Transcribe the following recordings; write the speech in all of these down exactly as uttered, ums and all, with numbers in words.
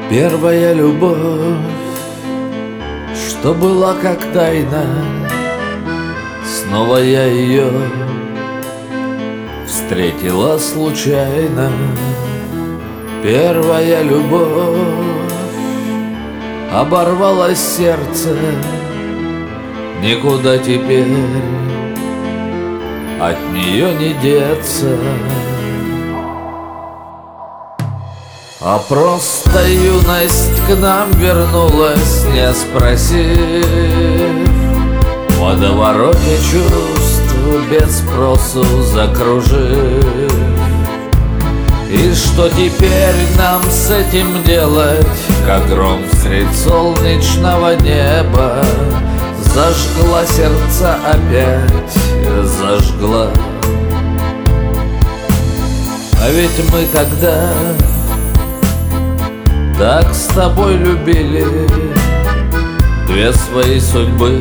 Первая любовь, что была как тайна, снова я ее встретила случайно. Первая любовь, оборвалось сердце, никуда теперь от нее не деться. А просто юность к нам вернулась, не спросив, в водовороте чувств без спросу закружив. И что теперь нам с этим делать, как гром средь солнечного неба? Зажгла сердца опять, зажгла. А ведь мы тогда так с тобой любили, две свои судьбы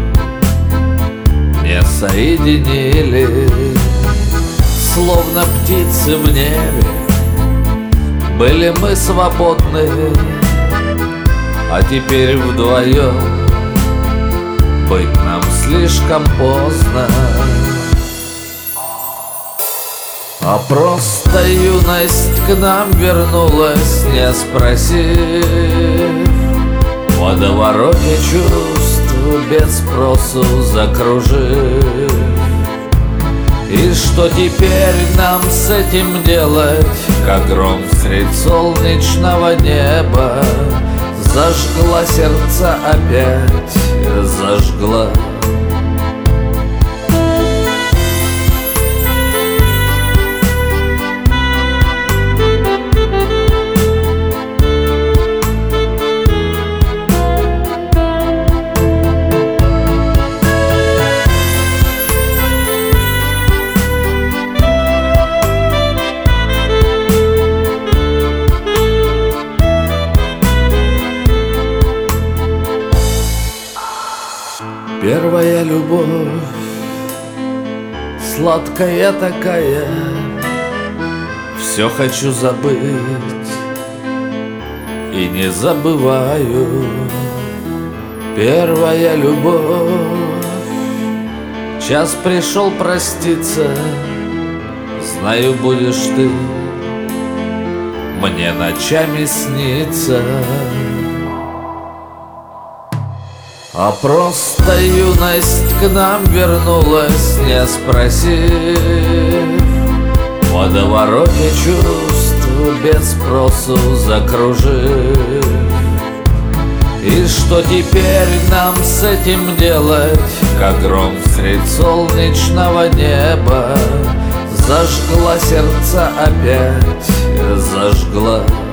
не соединили. Словно птицы в небе были мы свободны, а теперь вдвоем быть нам слишком поздно. А просто юность к нам вернулась, не спросив, в водовороте чувств без спросу закружив. И что теперь нам с этим делать, как гром средь солнечного неба? Зажгла сердца опять, зажгла. Первая любовь, сладкая такая, все хочу забыть и не забываю. Первая любовь, час пришел проститься, знаю, будешь ты мне ночами сниться. А просто юность к нам вернулась, не спросив, в водовороте чувств без спросу закружив. И что теперь нам с этим делать, как гром средь солнечного неба? Зажгла сердца опять, зажгла.